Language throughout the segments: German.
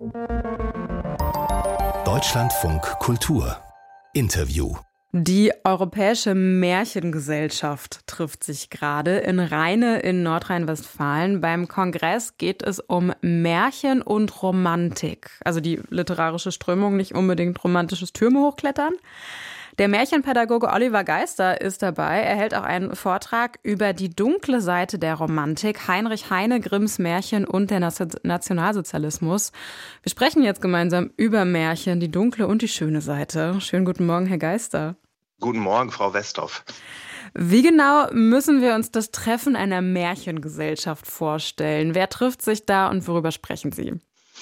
Deutschlandfunk Kultur Interview. Die Europäische Märchengesellschaft trifft sich gerade in Rheine in Nordrhein-Westfalen. Beim Kongress geht es um Märchen und Romantik. Also die literarische Strömung, nicht unbedingt romantisches Türme hochklettern. Der Märchenpädagoge Oliver Geister ist dabei. Er hält auch einen Vortrag über die dunkle Seite der Romantik, Heinrich Heine, Grimms Märchen und der Nationalsozialismus. Wir sprechen jetzt gemeinsam über Märchen, die dunkle und die schöne Seite. Schönen guten Morgen, Herr Geister. Guten Morgen, Frau Westhoff. Wie genau müssen wir uns das Treffen einer Märchengesellschaft vorstellen? Wer trifft sich da und worüber sprechen Sie?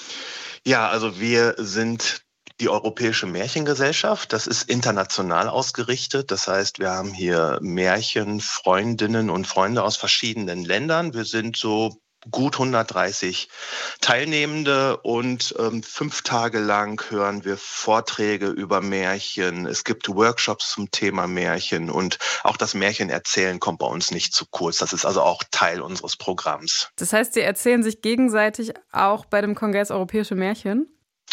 Ja, also wir sind die Europäische Märchengesellschaft. Das ist international ausgerichtet. Das heißt, wir haben hier Märchenfreundinnen und Freunde aus verschiedenen Ländern. Wir sind so gut 130 Teilnehmende und 5 Tage lang hören wir Vorträge über Märchen. Es gibt Workshops zum Thema Märchen und auch das Märchenerzählen kommt bei uns nicht zu kurz. Das ist also auch Teil unseres Programms. Das heißt, Sie erzählen sich gegenseitig auch bei dem Kongress Europäische Märchen?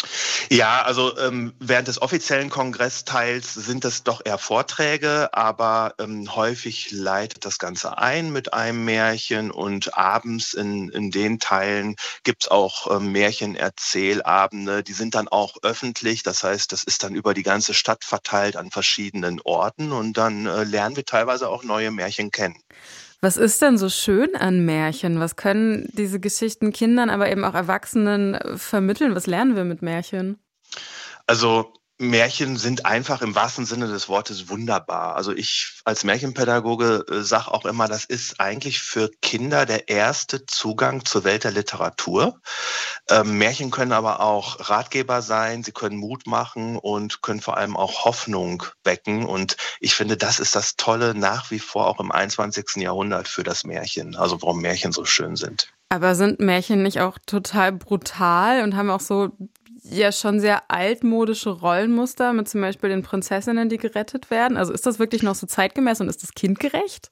Ja, also während des offiziellen Kongressteils sind es doch eher Vorträge, aber häufig leitet das Ganze ein mit einem Märchen und abends in den Teilen gibt's auch Märchenerzählabende, die sind dann auch öffentlich, das heißt, das ist dann über die ganze Stadt verteilt an verschiedenen Orten und dann lernen wir teilweise auch neue Märchen kennen. Was ist denn so schön an Märchen? Was können diese Geschichten Kindern, aber eben auch Erwachsenen vermitteln? Was lernen wir mit Märchen? Also Märchen sind einfach im wahrsten Sinne des Wortes wunderbar. Also ich als Märchenpädagoge sage auch immer, das ist eigentlich für Kinder der erste Zugang zur Welt der Literatur. Märchen können aber auch Ratgeber sein, sie können Mut machen und können vor allem auch Hoffnung wecken. Und ich finde, das ist das Tolle nach wie vor auch im 21. Jahrhundert für das Märchen, also warum Märchen so schön sind. Aber sind Märchen nicht auch total brutal und haben auch so ja schon sehr altmodische Rollenmuster mit zum Beispiel den Prinzessinnen, die gerettet werden? Also ist das wirklich noch so zeitgemäß und ist das kindgerecht?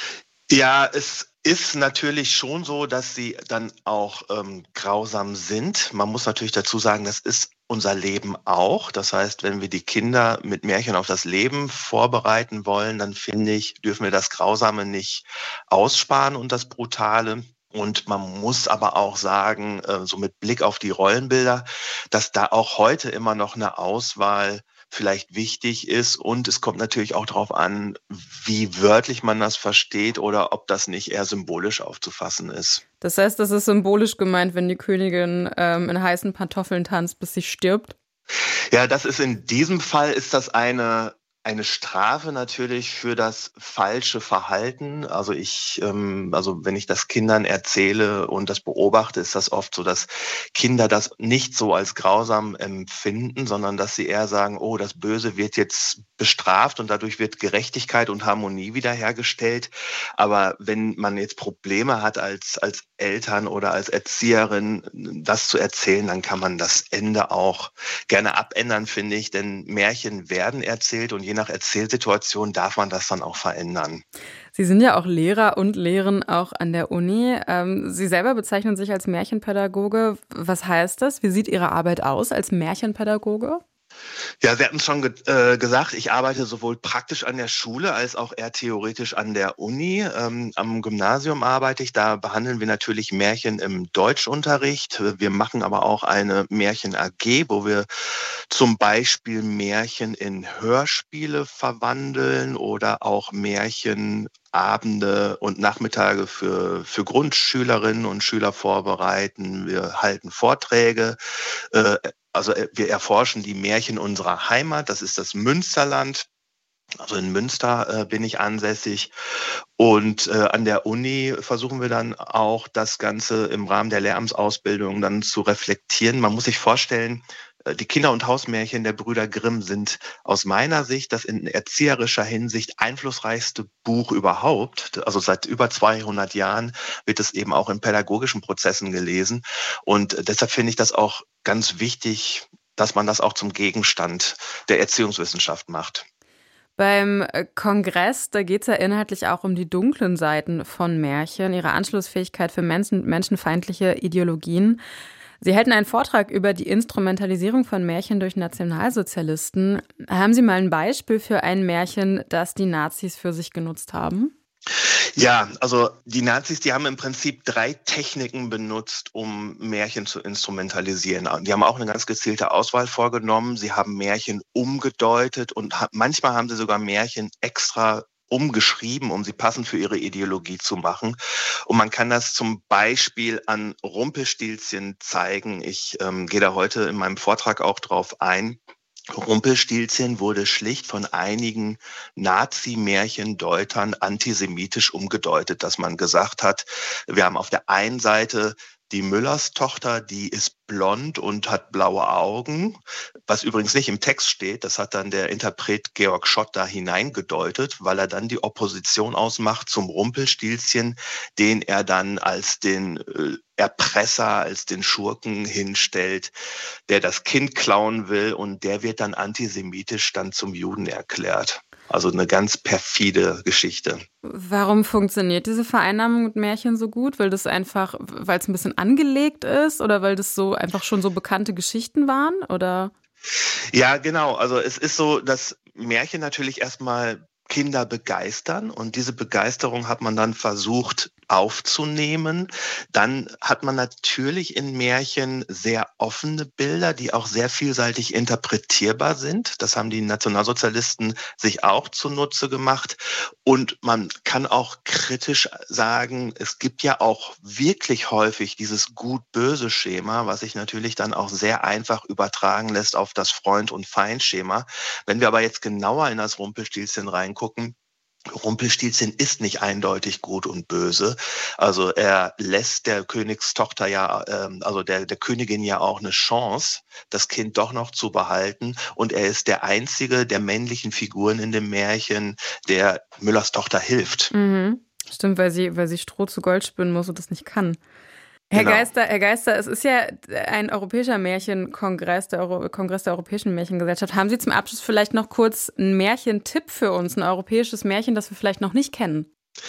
Ja, es ist natürlich schon so, dass sie dann auch grausam sind. Man muss natürlich dazu sagen, das ist unser Leben auch. Das heißt, wenn wir die Kinder mit Märchen auf das Leben vorbereiten wollen, dann finde ich, dürfen wir das Grausame nicht aussparen und das Brutale. Und man muss aber auch sagen, so mit Blick auf die Rollenbilder, dass da auch heute immer noch eine Auswahl vielleicht wichtig ist. Und es kommt natürlich auch darauf an, wie wörtlich man das versteht oder ob das nicht eher symbolisch aufzufassen ist. Das heißt, das ist symbolisch gemeint, wenn die Königin in heißen Pantoffeln tanzt, bis sie stirbt? Ja, das ist in diesem Fall ist das eine Strafe natürlich für das falsche Verhalten. Also wenn ich das Kindern erzähle und das beobachte, ist das oft so, dass Kinder das nicht so als grausam empfinden, sondern dass sie eher sagen, oh, das Böse wird jetzt bestraft und dadurch wird Gerechtigkeit und Harmonie wiederhergestellt. Aber wenn man jetzt Probleme hat als Eltern oder als Erzieherin, das zu erzählen, dann kann man das Ende auch gerne abändern, finde ich. Denn Märchen werden erzählt und je nach Erzählsituation darf man das dann auch verändern. Sie sind ja auch Lehrer und lehren auch an der Uni. Sie selber bezeichnen sich als Märchenpädagoge. Was heißt das? Wie sieht Ihre Arbeit aus als Märchenpädagoge? Ja, Sie hatten es schon gesagt, ich arbeite sowohl praktisch an der Schule als auch eher theoretisch an der Uni. Am Gymnasium arbeite ich, da behandeln wir natürlich Märchen im Deutschunterricht. Wir machen aber auch eine Märchen-AG, wo wir zum Beispiel Märchen in Hörspiele verwandeln oder auch Märchenabende und Nachmittage für Grundschülerinnen und Schüler vorbereiten. Wir halten Vorträge. Also wir erforschen die Märchen unserer Heimat, das ist das Münsterland. Also in Münster bin ich ansässig und an der Uni versuchen wir dann auch das Ganze im Rahmen der Lehramtsausbildung dann zu reflektieren. Man muss sich vorstellen, die Kinder- und Hausmärchen der Brüder Grimm sind aus meiner Sicht das in erzieherischer Hinsicht einflussreichste Buch überhaupt. Also seit über 200 Jahren wird es eben auch in pädagogischen Prozessen gelesen. Und deshalb finde ich das auch ganz wichtig, dass man das auch zum Gegenstand der Erziehungswissenschaft macht. Beim Kongress, da geht es ja inhaltlich auch um die dunklen Seiten von Märchen, ihre Anschlussfähigkeit für menschenfeindliche Ideologien. Sie halten einen Vortrag über die Instrumentalisierung von Märchen durch Nationalsozialisten. Haben Sie mal ein Beispiel für ein Märchen, das die Nazis für sich genutzt haben? Ja, also die Nazis, die haben im Prinzip 3 Techniken benutzt, um Märchen zu instrumentalisieren. Die haben auch eine ganz gezielte Auswahl vorgenommen. Sie haben Märchen umgedeutet und manchmal haben sie sogar Märchen extra umgeschrieben, um sie passend für ihre Ideologie zu machen. Und man kann das zum Beispiel an Rumpelstilzchen zeigen. Ich gehe da heute in meinem Vortrag auch drauf ein. Rumpelstilzchen wurde schlicht von einigen Nazi-Märchendeutern antisemitisch umgedeutet, dass man gesagt hat, wir haben auf der einen Seite die Müllerstochter, die ist blond und hat blaue Augen, was übrigens nicht im Text steht. Das hat dann der Interpret Georg Schott da hineingedeutet, weil er dann die Opposition ausmacht zum Rumpelstilzchen, den er dann als den Erpresser, als den Schurken hinstellt, der das Kind klauen will, und der wird dann antisemitisch dann zum Juden erklärt. Also eine ganz perfide Geschichte. Warum funktioniert diese Vereinnahmung mit Märchen so gut? Weil es ein bisschen angelegt ist oder weil das so einfach schon so bekannte Geschichten waren, oder? Ja, genau. Also es ist so, dass Märchen natürlich erstmal Kinder begeistern, und diese Begeisterung hat man dann versucht aufzunehmen. Dann hat man natürlich in Märchen sehr offene Bilder, die auch sehr vielseitig interpretierbar sind. Das haben die Nationalsozialisten sich auch zunutze gemacht. Und man kann auch kritisch sagen, es gibt ja auch wirklich häufig dieses Gut-Böse-Schema, was sich natürlich dann auch sehr einfach übertragen lässt auf das Freund- und Feind-Schema. Wenn wir aber jetzt genauer in das Rumpelstilzchen reingucken, Rumpelstilzchen ist nicht eindeutig gut und böse. Also er lässt der Königstochter der Königin ja auch eine Chance, das Kind doch noch zu behalten. Und er ist der einzige der männlichen Figuren in dem Märchen, der Müllers Tochter hilft. Mhm. Stimmt, weil sie Stroh zu Gold spinnen muss und das nicht kann. Herr Geister, es ist ja ein europäischer Märchenkongress, Kongress der Europäischen Märchengesellschaft. Haben Sie zum Abschluss vielleicht noch kurz einen Märchentipp für uns, ein europäisches Märchen, das wir vielleicht noch nicht kennen?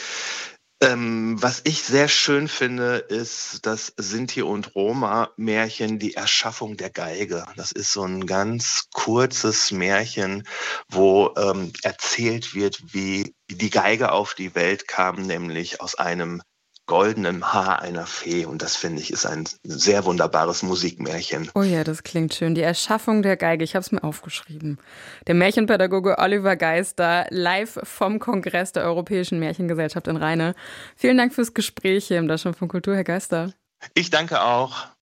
Was ich sehr schön finde, ist das Sinti- und Roma-Märchen Die Erschaffung der Geige. Das ist so ein ganz kurzes Märchen, wo erzählt wird, wie die Geige auf die Welt kam, nämlich aus einem goldenen Haar einer Fee. Und das, finde ich, ist ein sehr wunderbares Musikmärchen. Oh ja, das klingt schön. Die Erschaffung der Geige, ich habe es mir aufgeschrieben. Der Märchenpädagoge Oliver Geister, live vom Kongress der Europäischen Märchengesellschaft in Rheine. Vielen Dank fürs Gespräch hier im Deutschlandfunk Kultur, Herr Geister. Ich danke auch.